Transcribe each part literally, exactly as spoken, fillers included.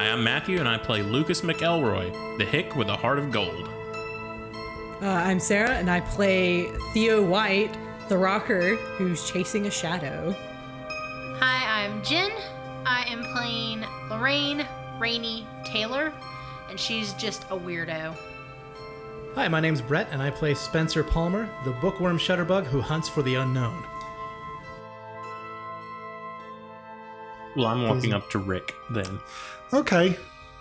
Hi, I'm Matthew, and I play Lucas McElroy, the hick with a heart of gold. Uh, I'm Sarah, and I play Theo White, the rocker who's chasing a shadow. Hi, I'm Jen. I am playing Lorraine Rainey Taylor, and she's just a weirdo. Hi, my name's Brett, and I play Spencer Palmer, the bookworm shutterbug who hunts for the unknown. Well, I'm walking up to Rick then. Okay.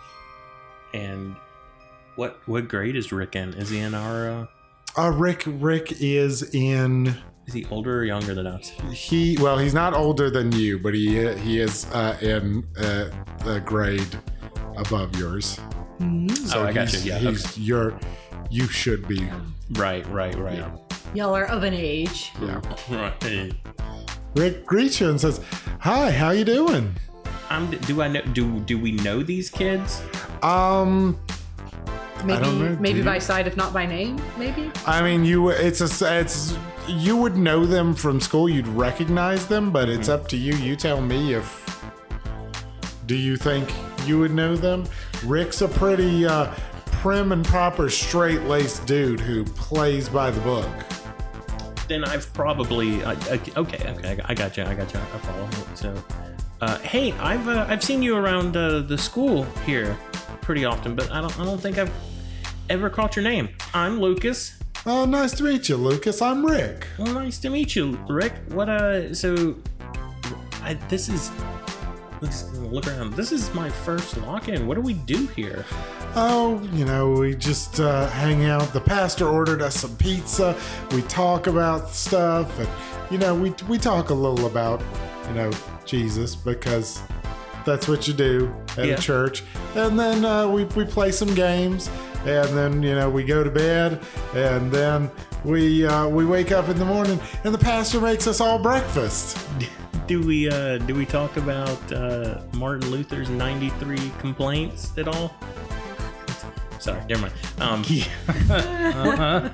And what what grade is Rick in? Is he in our... Uh, uh Rick Rick is in... Is he older or younger than us? He well, he's not older than you, but he he is uh, in uh, the grade above yours. Mm-hmm. So oh, I got you. he's, Yeah, he's okay. your you should be right, right, right. Yeah. Y'all are of an age. Yeah. Right. Rick greets you and says, "Hi, how you doing?" I'm. Do I know? Do do we know these kids? Um. Maybe I don't know, maybe do by you? sight, if not by name. Maybe. I mean, you. It's a. It's. You would know them from school. You'd recognize them, but it's up to you. You tell me if. Do you think you would know them? Rick's a pretty uh, prim and proper, straight-laced dude who plays by the book. Then I've probably. Uh, okay, okay, I got you. I got you. I follow. So, uh, hey, I've uh, I've seen you around uh, the school here pretty often, but I don't I don't think I've ever caught your name. I'm Lucas. Oh, nice to meet you, Lucas. I'm Rick. Well, nice to meet you, Rick. What, uh, so, I, this is, let's look around. This is my first lock-in. What do we do here? Oh, you know, we just uh, hang out. The pastor ordered us some pizza. We talk about stuff, and, you know, we, we talk a little about, you know, Jesus, because that's what you do at Yeah. a church. And then uh, we, we play some games. And then, you know, we go to bed, and then we uh, we wake up in the morning, and the pastor makes us all breakfast. Do we, uh, do we talk about, uh, Martin Luther's ninety-three complaints at all? Sorry, never mind. Um, uh-huh.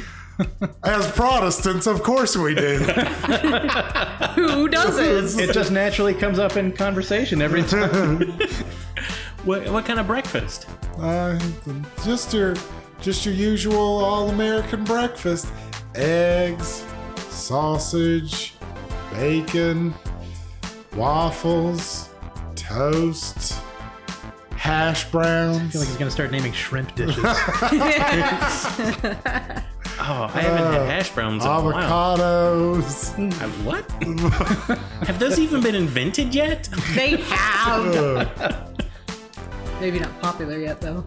As Protestants, of course we do. Who doesn't? It just naturally comes up in conversation every time. what, what kind of breakfast? Uh, just your just your usual all-American breakfast: eggs, sausage, bacon, waffles, toast, hash browns. I feel like he's going to start naming shrimp dishes. Oh, I haven't had hash browns in a while. Avocados. Uh, what? Have those even been invented yet? They have. Maybe not popular yet, though.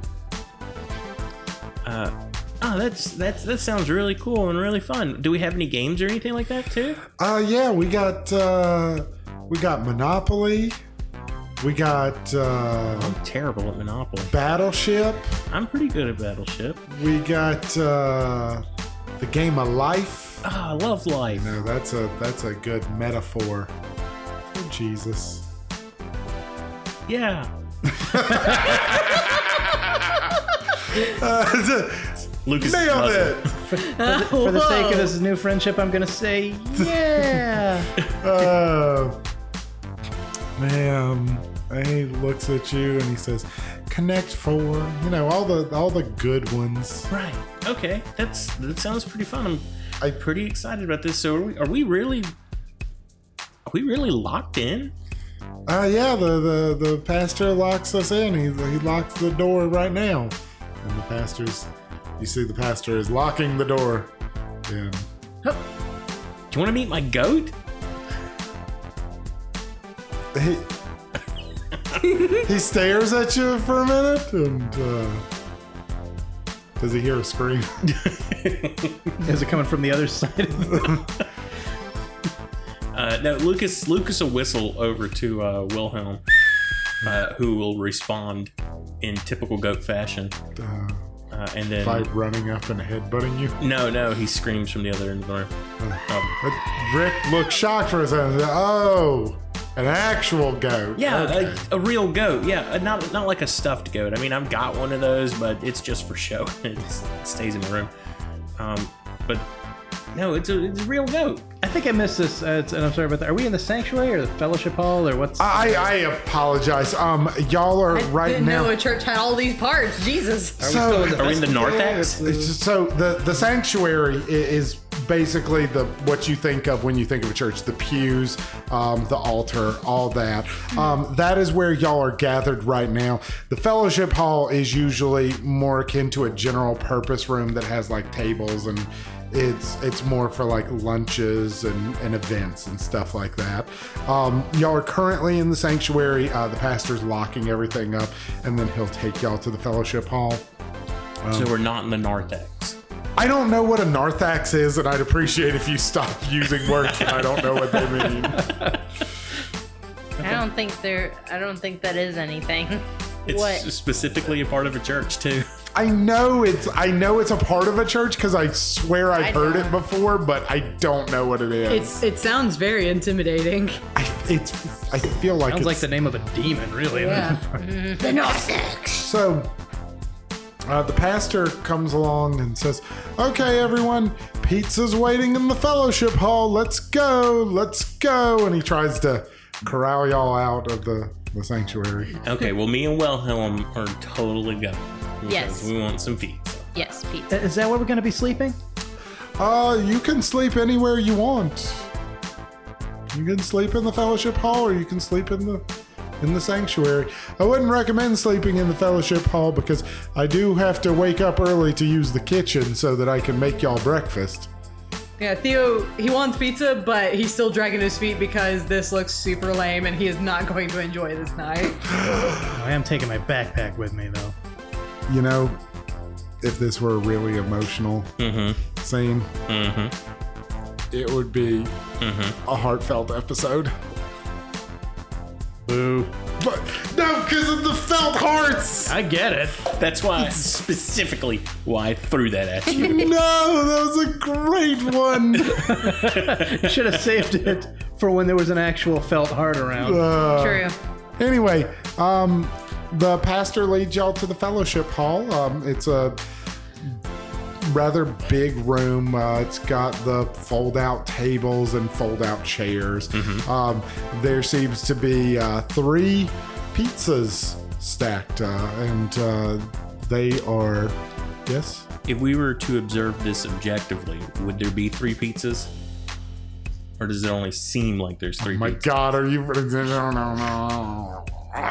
Uh, oh, that's that's that sounds really cool and really fun. Do we have any games or anything like that too? Uh, yeah, we got uh, we got Monopoly. We got uh, I'm terrible at Monopoly. Battleship. I'm pretty good at Battleship. We got uh, the game of life. Oh, I love life. No, that's a that's a good metaphor for Jesus. Yeah. uh, Lucas nailed it. For, for, the, for the sake of this new friendship, I'm going to say, yeah. Uh, man, he looks at you and he says, "Connect four." You know, all the all the good ones. Right. Okay. That's that sounds pretty fun. I'm I- pretty excited about this. So are we? Are we really? Are we really locked in? Uh, yeah, the, the, the pastor locks us in. He, he locks the door right now. And the pastor's, you see the pastor is locking the door. And Do you want to meet my goat? he, he stares at you for a minute and, uh, does he hear a scream? Is it coming from the other side? Uh, no, Lucas. Lucas will whistle over to uh, Wilhelm, uh, who will respond in typical goat fashion, Uh, uh, and then by running up and headbutting you. no, no, he screams from the other end of the room. Um, But Rick looks shocked for a second. Oh, an actual goat. yeah, Okay. a, a real goat. Yeah, uh, not not like a stuffed goat. I mean, I've got one of those, but it's just for show. It's, it stays in the room. Um, but No, it's a, it's a real goat. I think I missed this, uh, and I'm sorry about that. Are we in the sanctuary or the fellowship hall or what's? I, I apologize. Um, y'all are I right didn't now. know a church had all these parts. Jesus. So, Are we in the Narthex? It's- so the the sanctuary i- is basically the what you think of when you think of a church: the pews, um, the altar, all that. Um, that is where y'all are gathered right now. The fellowship hall is usually more akin to a general purpose room that has like tables, and it's it's more for like lunches and, and events and stuff like that. Um, y'all are currently in the sanctuary. Uh, the pastor's locking everything up, and then he'll take y'all to the fellowship hall. So we're not in the Narthex. I don't know what a Narthex is, and I'd appreciate if you stop using words that I don't know what they mean. I don't think there. I don't think that is anything. It's What? specifically a part of a church too. I know it's I know it's a part of a church because I swear I've I heard don't. it before, but I don't know what it is. It's it sounds very intimidating. I, it's I feel like Sounds it's, like the name of a demon, really. The Narthex. so. Uh, the pastor comes along and says, "Okay, everyone, pizza's waiting in the fellowship hall. Let's go, let's go." And he tries to corral y'all out of the, the sanctuary. Okay, well, me and Wilhelm are totally going. because Yes. We want some pizza. Yes, pizza. Is that where we're going to be sleeping? Uh, you can sleep anywhere you want. You can sleep in the fellowship hall, or you can sleep in the in the sanctuary. I wouldn't recommend sleeping in the fellowship hall because I do have to wake up early to use the kitchen so that I can make y'all breakfast. Yeah, Theo, he wants pizza, but he's still dragging his feet because this looks super lame and he is not going to enjoy this night. I am taking my backpack with me, though. You know, if this were a really emotional Mm-hmm. scene, Mm-hmm. it would be Mm-hmm. a heartfelt episode. Boo. But no, because of the felt hearts. I get it. That's why, specifically, why I threw that at you. No, that was a great one. You should have saved it for when there was an actual felt heart around. Uh, True. Anyway, um, the pastor leads y'all to the fellowship hall. Um, it's a rather big room. Uh, it's got the fold-out tables and fold-out chairs. Um, there seems to be uh, three pizzas stacked, uh, and uh, they are, yes? If we were to observe this objectively, would there be three pizzas? Or does it only seem like there's three Oh my pizzas? God, are you... No, no, no.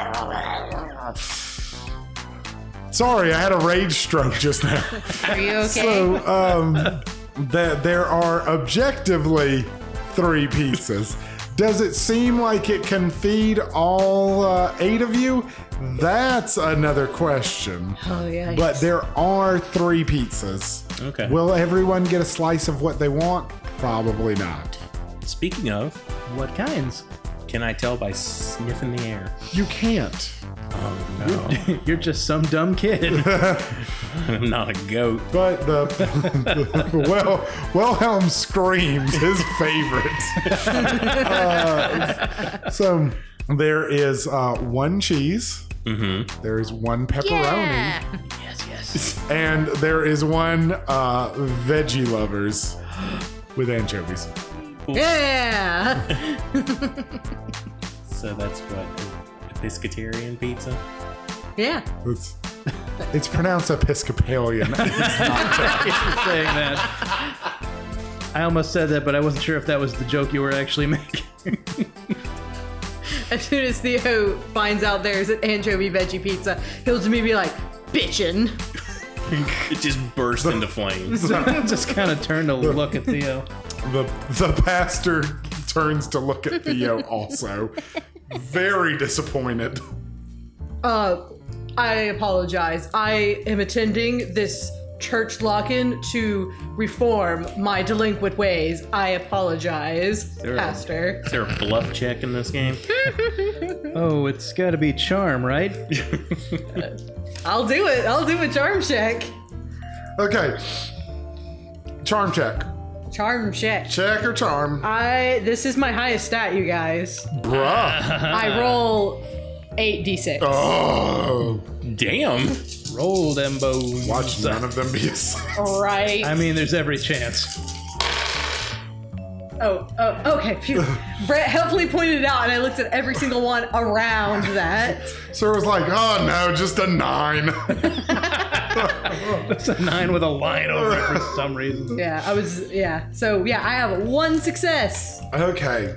Sorry, I had a rage stroke just now. Are you okay? So, um, that there are objectively three pizzas. Does it seem like it can feed all uh, eight of you? That's another question. Oh, yeah. But there are three pizzas. Okay. Will everyone get a slice of what they want? Probably not. Speaking of, What kinds? can I tell by sniffing the air? You can't. Oh, no. You're just some dumb kid. I'm not a goat. But the, the well, Wilhelm screams his favorite. Uh, so there is uh, one cheese. Mm-hmm. There is one pepperoni. Yeah. Yes, yes. And there is one uh, veggie lovers with anchovies. Yeah. So that's what, a pescatarian pizza? Yeah. It's, it's pronounced Episcopalian. It's not. saying that. I almost said that, but I wasn't sure if that was the joke you were actually making. As soon as Theo finds out there's an anchovy veggie pizza, he'll just maybe be like, bitchin'. It just burst into flames. Just kind of turned to look at Theo. The, the pastor turns to look at Theo also. Very disappointed. Uh, I apologize. I am attending this church lock-in to reform my delinquent ways. I apologize, There- Pastor. Is there a bluff check in this game? Oh, it's got to be charm, right? I'll do it. I'll do a charm check. Okay. Charm check. Charm check. Check or charm. I. This is my highest stat, you guys. Bruh. I roll eight d six. Oh. Damn. Roll them bones. Watch none of them be a six. Right. I mean, there's every chance. Oh, oh, okay. Phew. Brett helpfully pointed it out, and I looked at every single one around that. So it was like, oh no, just a nine. It's a nine with a line over it for some reason. Yeah, I was, yeah. So, yeah, I have one success. Okay.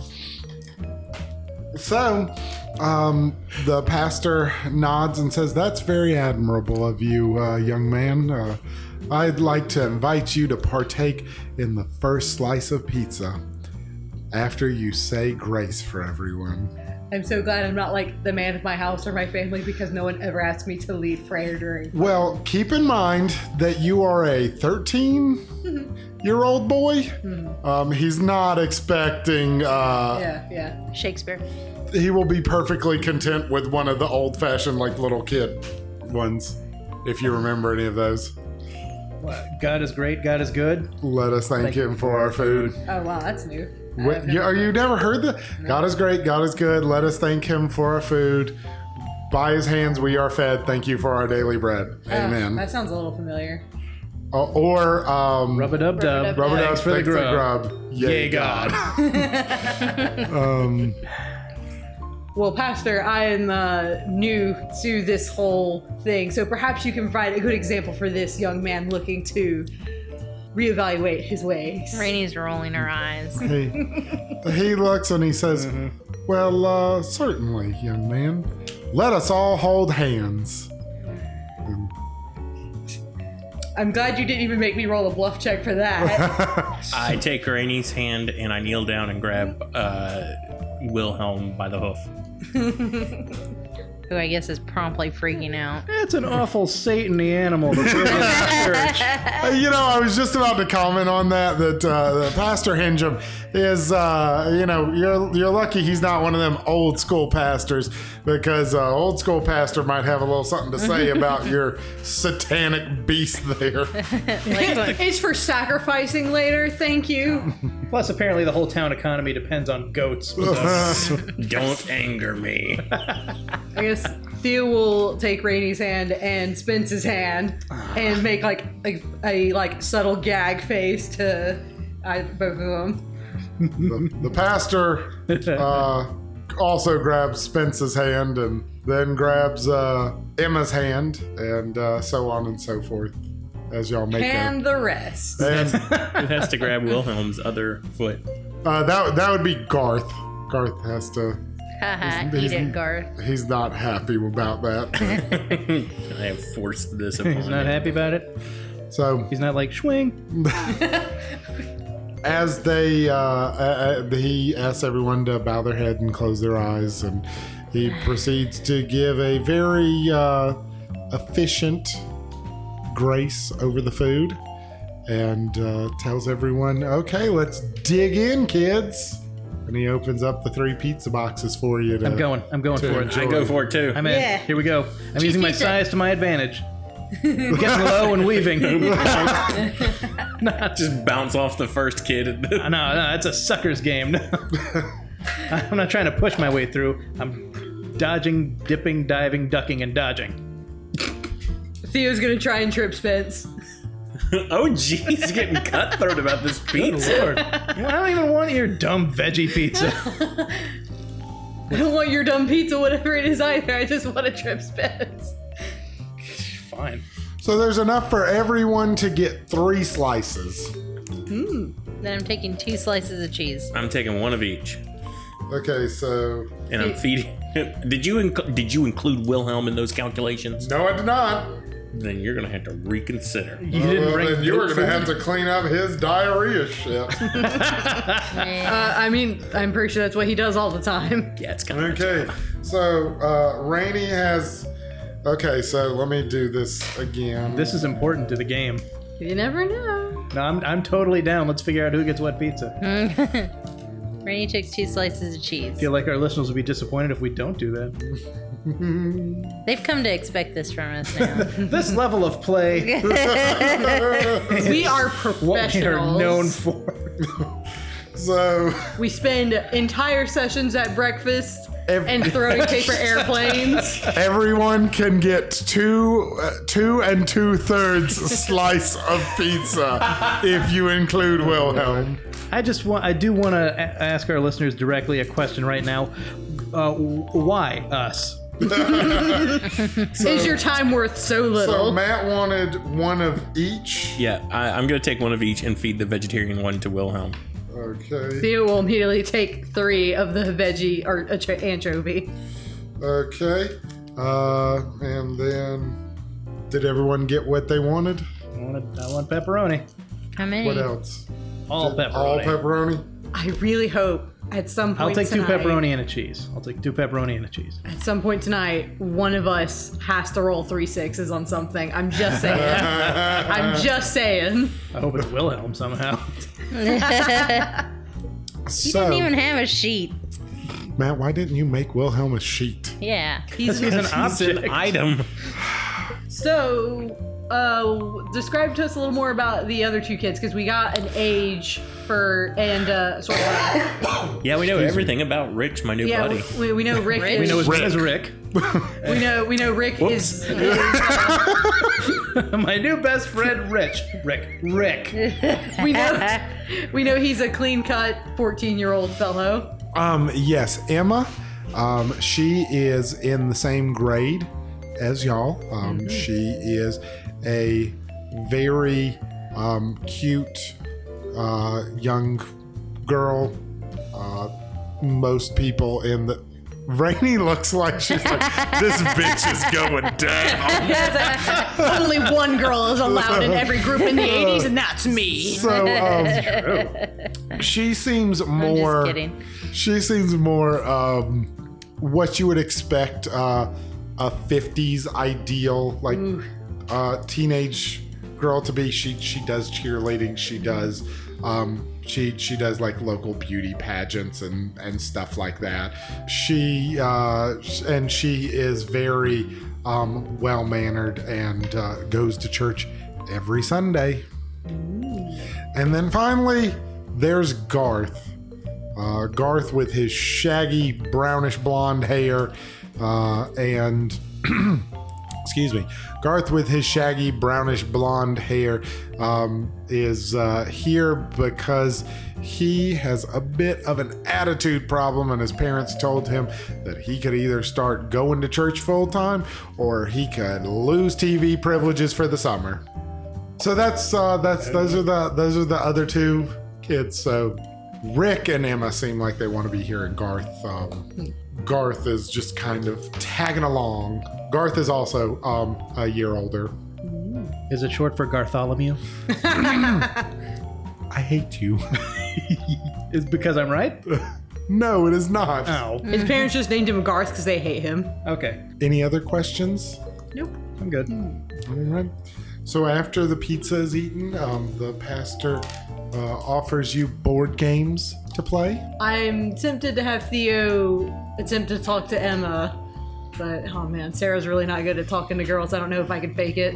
So, um, the pastor nods and says, that's very admirable of you, uh, young man. Uh, I'd like to invite you to partake in the first slice of pizza after you say grace for everyone. I'm so glad I'm not like the man of my house or my family because no one ever asked me to lead prayer during. Well, keep in mind that you are a thirteen-year-old boy. Mm-hmm. Um, he's not expecting... Uh, yeah, yeah. Shakespeare. He will be perfectly content with one of the old-fashioned, like, little kid ones, if you remember any of those. God is great, God is good. Let us thank, thank him for our food. Oh, wow, that's new. What, you, are you never heard that? No. God is great, God is good. Let us thank him for our food. By his hands we are fed. Thank you for our daily bread. Oh, Amen. That sounds a little familiar. Uh, or um, rub-a-dub-dub. Rub-a-dub. Thanks for the grub. grub. Yay, God. um... Well, Pastor, I am uh, new to this whole thing, so perhaps you can provide a good example for this young man looking to reevaluate his ways. Rainey's rolling her eyes. He, he looks and he says, mm-hmm. well, uh, certainly, young man. Let us all hold hands. And I'm glad you didn't even make me roll a bluff check for that. I take Rainey's hand and I kneel down and grab uh, Wilhelm by the hoof. Who I guess is promptly freaking out. It's an awful Satan-y animal to bring in the church. You know, I was just about to comment on that, that uh, Pastor Hingham is, uh, you know, you're you're lucky he's not one of them old school pastors, because uh, old school pastor might have a little something to say about your satanic beast there. It's for sacrificing later, thank you. Plus, apparently the whole town economy depends on goats. Don't anger me. I guess Theo will take Rainey's hand and Spence's hand and make like a, a like subtle gag face to uh, both of them. The, the pastor uh, also grabs Spence's hand and then grabs uh, Emma's hand and uh, so on and so forth as y'all make and a, the rest. And who has to grab Wilhelm's other foot? Uh, that that would be Garth. Garth has to. Haha, he's, eat he's, it, Garth. He's not happy about that. I have forced this upon He's not him. happy about it. So he's not like swing. As they, uh, uh, he asks everyone to bow their head and close their eyes, and he proceeds to give a very uh, efficient grace over the food, and uh, tells everyone, "Okay, let's dig in, kids." And he opens up the three pizza boxes for you. To, I'm going. I'm going for it. I go for it too. I'm in. Yeah. Here we go. I'm Cheese using my pizza. size to my advantage. Getting low and weaving. Not just bounce off the first kid. No, no, that's a sucker's game. No. I'm not trying to push my way through. I'm dodging, dipping, diving, ducking, and dodging. Theo's gonna try and trip Spence. Oh, jeez, getting cutthroat about this Good pizza. Lord. I don't even want your dumb veggie pizza. I don't want your dumb pizza, whatever it is either. I just want to trip Spence. Fine. So there's enough for everyone to get three slices. Then I'm taking two slices of cheese. I'm taking one of each, Okay, so and I'm feeding. Did you inc- did you include Wilhelm in those calculations? no, I did not. Then you're gonna have to reconsider. You didn't Well, bring then you were goat going to food? have to clean up his diarrhea shit. Uh, I mean, I'm pretty sure that's what he does all the time. Yeah, it's kind of Okay, so uh, Rainey has. Okay, so let me do this again. This is important to the game. You never know. No, I'm, I'm totally down. Let's figure out who gets what pizza. Rainey took two slices of cheese. I feel like our listeners will be disappointed if we don't do that. They've come to expect this from us now. This level of play, We are what we professionals. are known for. So We spend entire sessions at breakfast Ev- and throwing paper airplanes. everyone can get two, uh, two and two thirds slice of pizza if you include Wilhelm. I just want, I do want to a- ask our listeners directly a question right now. Uh, why us? Is your time worth so little? So Matt wanted one of each. Yeah, I, I'm gonna take one of each and feed the vegetarian one to Wilhelm. Okay. Theo will immediately take three of the veggie or uh, ch- anchovy. Okay. Uh, and then, did everyone get what they wanted? I want, I want pepperoni. How many? What else? All Did- pepperoni. All pepperoni. I really hope at some I'll point take two tonight, pepperoni and a cheese. I'll take two pepperoni and a cheese. At some point tonight, one of us has to roll three sixes on something. I'm just saying. I'm just saying. I hope it's Wilhelm somehow. You So, didn't even have a sheet. Matt, why didn't you make Wilhelm a sheet? Yeah. He's He's an It's object. an item. So, uh, describe to us a little more about the other two kids because we got an age for and uh, sort of. Uh, Yeah, we know everything about Rich, my new yeah, buddy. we, we know Rick. Rick? Is, We know his Rick. name is Rick. we know we know Rick Whoops. is. is uh, My new best friend, Rich. Rick. Rick. we know we know he's a clean cut fourteen year old fellow. Um, yes, Emma. Um, she is in the same grade as y'all. Um, she is a very um, cute uh, young girl. Uh, most people in the Rainy looks like she's like, this bitch is going down. Only one girl is allowed in every group in the eighties, and that's me. So um, she seems I'm more. just kidding. She seems more um, what you would expect uh, a fifties ideal, like uh, teenage girl to be. She she does cheerleading. She does um, she she does like local beauty pageants and and stuff like that. She uh, and she is very um, well mannered and uh, goes to church every Sunday. And then finally, there's Garth. Uh, Garth with his shaggy brownish blonde hair uh, and excuse me, Garth with his shaggy brownish blonde hair um, is uh, here because he has a bit of an attitude problem, and his parents told him that he could either start going to church full time or he could lose T V privileges for the summer. So that's uh, that's those are the those are the other two kids. So Rick and Emma seem like they want to be here, and Garth um, Garth is just kind of tagging along. Garth is also um, a year older. Is it short for Gartholomew? I hate you. Is because I'm right? No, it is not. Oh. His parents just named him Garth because they hate him. Okay. Any other questions? Nope. I'm good. All right. So after the pizza is eaten, um, the pastor uh, offers you board games to play. I'm tempted to have Theo attempt to talk to Emma, but oh man, Sarah's really not good at talking to girls. I don't know if I can fake it.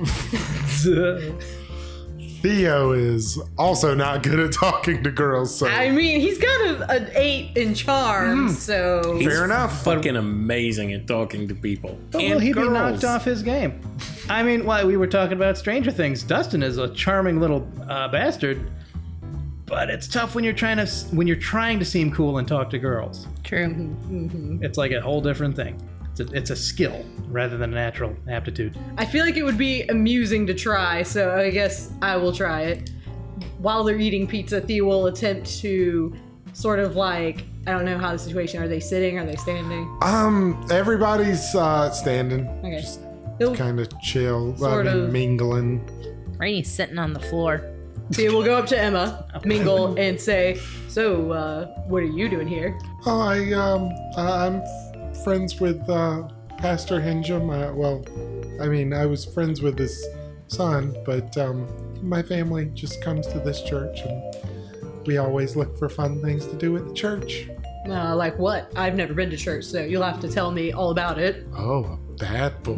Theo is also not good at talking to girls, so I mean, he's got a, an eight in charm, so He's fair enough. Fucking amazing at talking to people. But and will he girls. be knocked off his game? I mean, while we were talking about Stranger Things, Dustin is a charming little uh, bastard, but it's tough when you're trying to when you're trying to seem cool and talk to girls. True. It's like a whole different thing. It's a, it's a skill rather than a natural aptitude. I feel like it would be amusing to try, so I guess I will try it. While they're eating pizza, Theo will attempt to sort of like, I don't know how the situation, are they sitting, are they standing? Um, everybody's uh, standing, Okay. just He'll, kind of chill, Sort I mean, of. mingling. Rainy's sitting on the floor. Theo will go up to Emma, mingle, and say, so, uh, what are you doing here? Oh, I um, I'm friends with uh, Pastor Hingham. Uh, well, I mean, I was friends with his son, but um, my family just comes to this church, and we always look for fun things to do at the church. Uh, like what? I've never been to church, so you'll have to tell me all about it. Oh, that boy.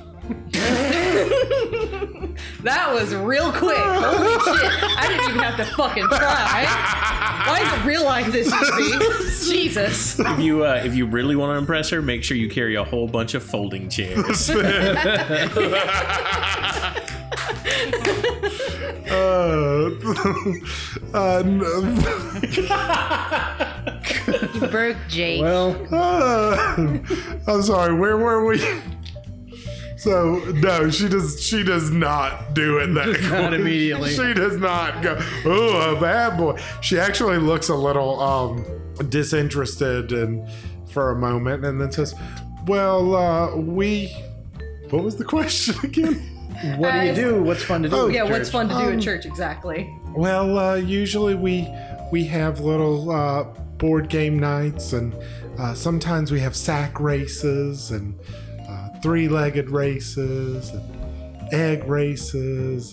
That was real quick. Holy shit. I didn't even have to fucking try. Why is it real like this, you see? Jesus. If you uh, if you really want to impress her, make sure you carry a whole bunch of folding chairs. uh, uh, You broke Jake. Well, uh, I'm sorry. Where were we? So no, she does. She does not do it that Not quick. immediately. She does not go. Oh, a bad boy. She actually looks a little um, disinterested and for a moment, and then says, "Well, uh, we." What was the question again? what do you Uh, do? What's fun to do? Oh, at Yeah, what's church? fun to do Um, at church exactly? Well, uh, usually we we have little uh, board game nights, and uh, sometimes we have sack races and uh, three-legged races and egg races.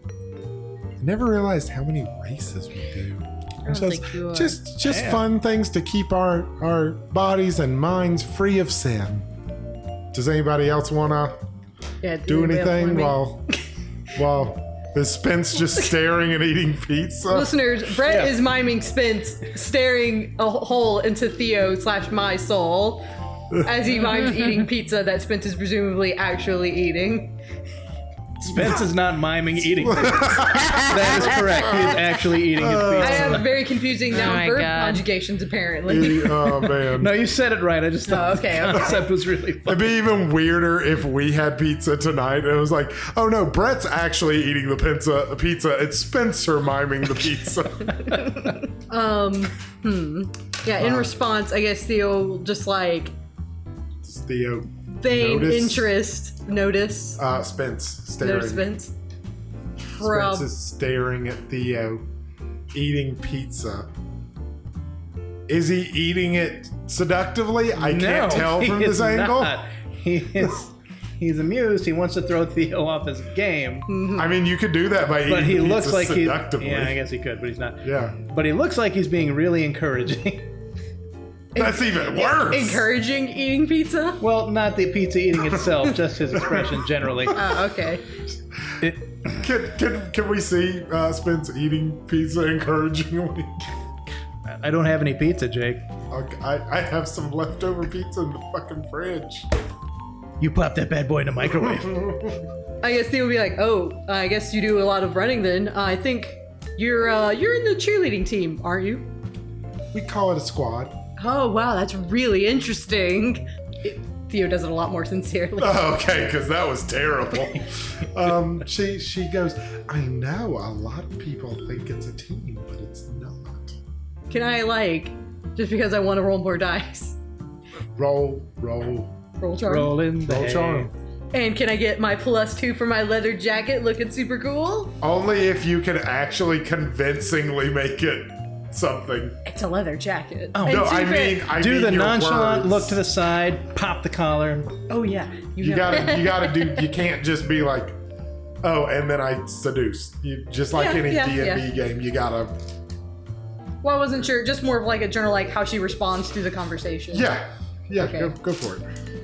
I never realized how many races we do. I don't Just, think you are. just, just Damn. fun things to keep our our bodies and minds free of sin. Does anybody else want to Yeah, do the avail- anything me. while while is Spence just staring and eating pizza? Listeners, Brett Yeah. is miming Spence staring a hole into Theo slash my soul as he mimes eating pizza that Spence is presumably actually eating. Spence is not miming eating pizza. That is correct. He is actually eating his Uh, I pizza. have very confusing noun my verb God. conjugations apparently. Oh man. No, you said it right. I just thought Oh, okay, the okay. concept was really It'd fun. be even weirder if we had pizza tonight and it was like, oh no, Brett's actually eating the pizza. Pizza. It's Spencer miming the pizza. Um, hmm. Yeah, in response, I guess Theo will just like It's Theo. feign Notice? interest, notice, Uh, Spence staring. notice Spence. Spence Prob- is staring at Theo, eating pizza. Is he eating it seductively? I can't No, tell he from is this angle. not. He is. He's amused. He wants to throw Theo off his game, I mean, you could do that by eating but he pizza looks like he. seductively. Yeah, I guess he could, but he's not. Yeah. But he looks like he's being really encouraging. That's even worse. Encouraging eating pizza? Well, not the pizza eating itself, just his expression generally. Oh, okay. It, Can, can, can we see uh, Spence eating pizza encouragingly? I don't have any pizza, Jake. Okay, I, I have some leftover pizza in the fucking fridge. You pop that bad boy in the microwave. I guess Theo will be like, "Oh, I guess you do a lot of running then. I think you're uh, you're in the cheerleading team, aren't you?" We call it a squad. Oh wow, that's really interesting. It, Theo does it a lot more sincerely. Oh, okay, because that was terrible. um, she she goes, I know a lot of people think it's a team, but it's not. Can I like, just because I want to roll more dice, Roll, roll, roll charm? Rolling the roll hay. charm. And can I get my plus two for my leather jacket looking super cool? Only if you can actually convincingly make it something. It's a leather jacket. Oh, And No, to I be fair- mean, I Do mean the your nonchalant words. look to the side, pop the collar. oh yeah, You know. gotta, you gotta do. You can't just be like, oh, and then I seduce. You just like Yeah, any yeah, D and D yeah. game. You gotta. Well, I wasn't sure. Just more of like a general, like how she responds to the conversation. Yeah, yeah. Okay. Go, go for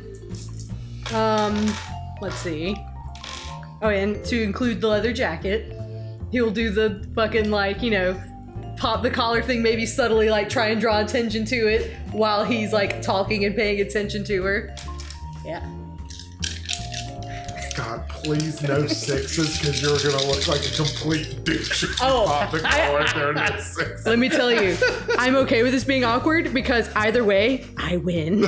it. Um, let's see. Oh, and to include the leather jacket, he'll do the fucking like, you know, pop the collar thing, maybe subtly like try and draw attention to it while he's like talking and paying attention to her. Yeah. God, please no sixes, because you're gonna look like a complete douche if you Oh, pop the I- collar if there are no sixes. Let me tell you, I'm okay with this being awkward because either way, I win.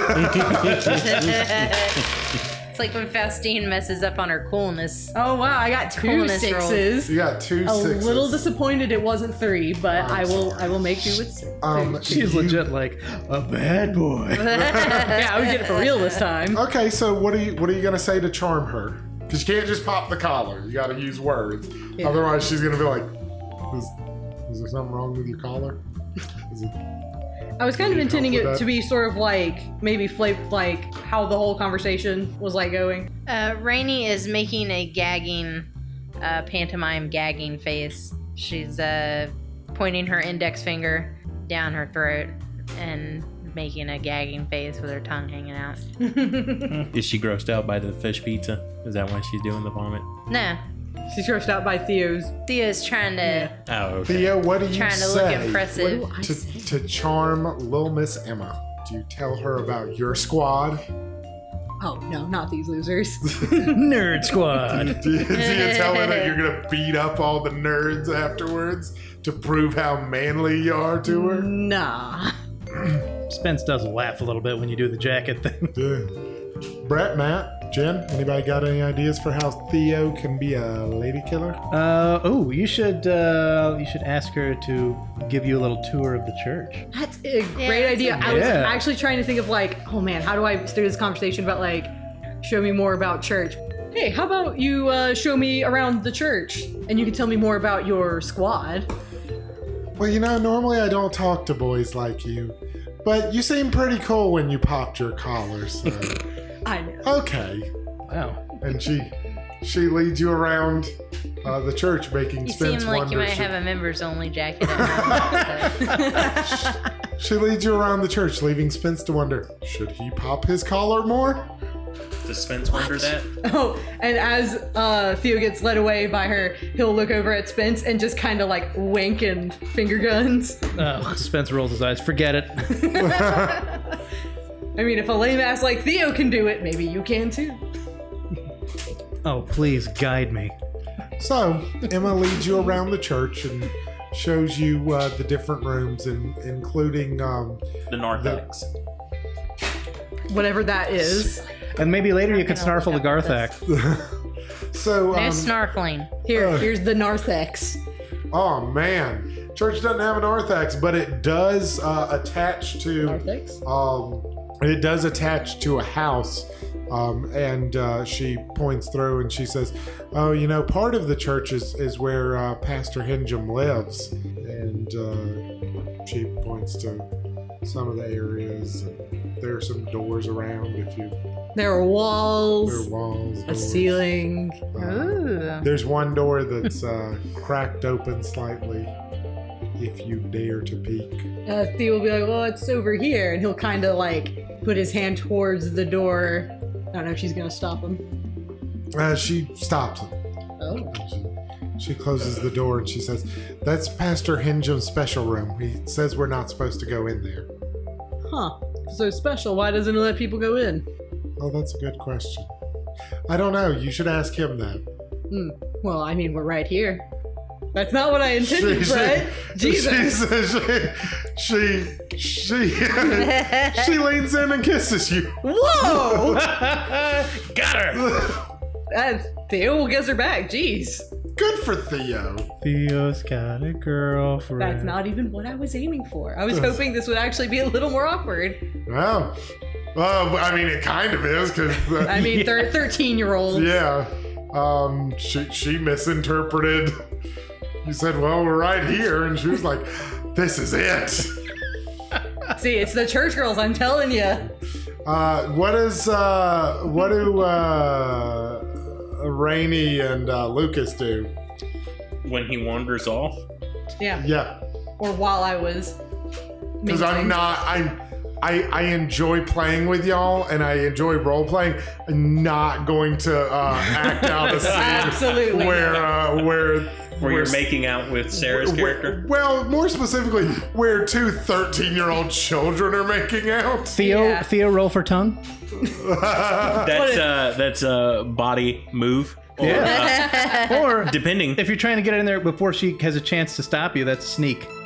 It's like when Faustine messes up on her coolness. Oh wow, I got two Coolness rolls. sixes. You got two A sixes. little disappointed it wasn't three, but I'm I will sorry. I will make do with six. Um, She's you- legit like a bad boy. Yeah, I would get it for real this time. Okay, so what are you what are you gonna say to charm her? Because you can't just pop the collar. You got to use words. Yeah. Otherwise, she's gonna be like, is, is there something wrong with your collar? Is it, I was kind of Need help intending with it that? to be sort of like maybe flip like how the whole conversation was like going. Uh, Rainey is making a gagging, uh, pantomime gagging face. She's uh, pointing her index finger down her throat and making a gagging face with her tongue hanging out. Is she grossed out by the fish pizza? Is that why she's doing the vomit? No, She's grossed out by Theo's. Theo's trying to Oh, okay. Theo, what do you trying to say look impressive. I to, say? to charm Lil Miss Emma? Do you tell her about your squad? Oh, no, not these losers. Nerd Squad. Is he telling that you're gonna beat up all the nerds afterwards to prove how manly you are to her? Nah. Spence does laugh a little bit when you do the jacket thing. Yeah. Brett, Matt, Jen, anybody got any ideas for how Theo can be a lady killer? Uh, oh, you should uh, you should ask her to give you a little tour of the church. That's a great that's idea. a I was Yeah. actually trying to think of like, oh man, how do I start this conversation about like, show me more about church? Hey, how about you uh, show me around the church and you can tell me more about your squad? Well, you know, normally I don't talk to boys like you, but you seem pretty cool when you popped your collar, so I know. okay. Wow. And she she leads you around uh, the church, making You Spence seem like wonder. you might should- have a members only jacket at home. so. She leads you around the church, leaving Spence to wonder, should he pop his collar more? Does Spence wonder that? Oh, and as uh, Theo gets led away by her, he'll look over at Spence and just kind of like wink and finger guns. Uh, Spence rolls his eyes. Forget it. I mean, if a lame ass like Theo can do it, maybe you can too. Oh, please guide me. So, Emma leads you around the church and shows you uh, the different rooms, in, including um, The narthex. Whatever that is. And maybe later you could gonna snarfle the look up Garthak. so. No Um, snarfling. Here, Ugh. here's the narthex. oh man, church doesn't have an narthex, but it does uh, attach to. Narthex? Um, it does attach to a house. Um, and uh, she points through and she says, "Oh, you know, part of the church is, is where uh, Pastor Hingham lives." And uh, she points to some of the areas. There are some doors around. If you There are walls, there are walls, a doors. ceiling. Uh, Ooh. there's one door that's uh, cracked open slightly. If you dare to peek. Uh, Theo will be like, well, it's over here. And he'll kind of like put his hand towards the door. I don't know if she's going to stop him. Uh, she stops him. Oh. She, she closes the door and she says, "That's Pastor Hingham's special room. He says we're not supposed to go in there." Huh. So special. Why doesn't he let people go in? Oh, that's a good question. I don't know. You should ask him that. Hmm. Well, I mean, we're right here. That's not what I intended, She- Brett. she- Jesus. She, she, she, she, she leans in and kisses you. Whoa! Got her! Uh, Theo will get her back. Jeez. Good for Theo. Theo's got a girlfriend. That's not even what I was aiming for. I was hoping this would actually be a little more awkward. Well, well, I mean, it kind of is because, I mean, thir- thirteen-year-old. yeah, um, she she misinterpreted. You said, "Well, we're right here," and she was like, "This is it." See, it's the church girls, I'm telling you. Uh, what is uh, what do uh, Rainey and uh, Lucas do? When he wanders off. Yeah. Yeah, Or while I was. because I'm mingling. not. I'm. I, I enjoy playing with y'all and I enjoy role playing. I'm not going to uh, act out a scene Absolutely. where uh, where Where you're making out with Sarah's where- character. Well, more specifically, where two thirteen-year-old children are making out. Theo, Yeah. Theo, roll for tongue. That's uh that's a body move. Or, Yeah. Or uh, depending. if you're trying to get in there before she has a chance to stop you, that's sneak.